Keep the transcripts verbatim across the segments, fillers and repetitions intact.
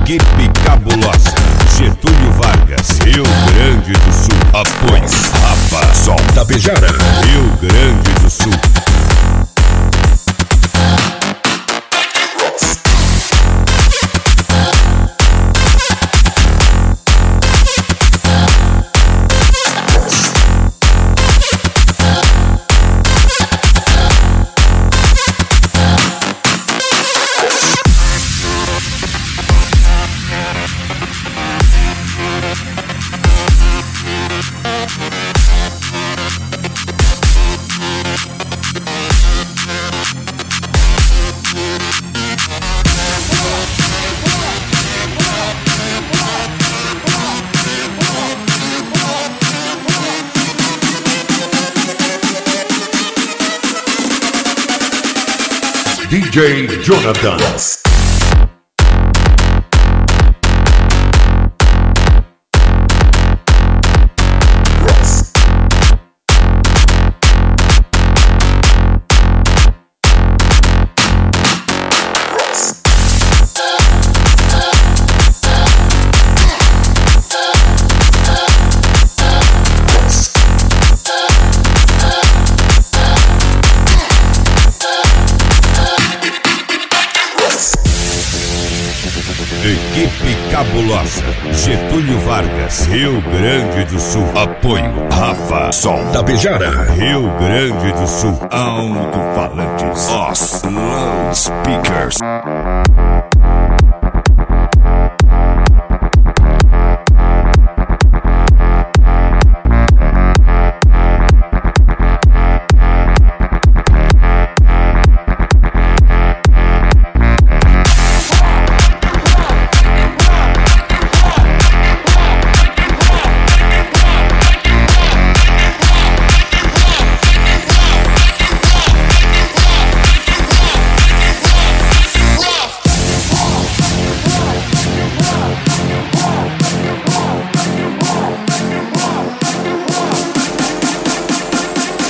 Equipe cabulosa, Getúlio Vargas, Rio Grande do Sul. Apoio Rafa, Sol Tapejara, Rio Grande do Sul. D J Jonathan. Equipe cabulosa, Getúlio Vargas, Rio Grande do Sul. Apoio Rafa, Sol Tapejara, Rio Grande do Sul. Alto-falantes, Oslo Speakers.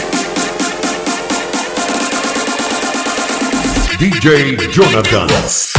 D J Jonathan.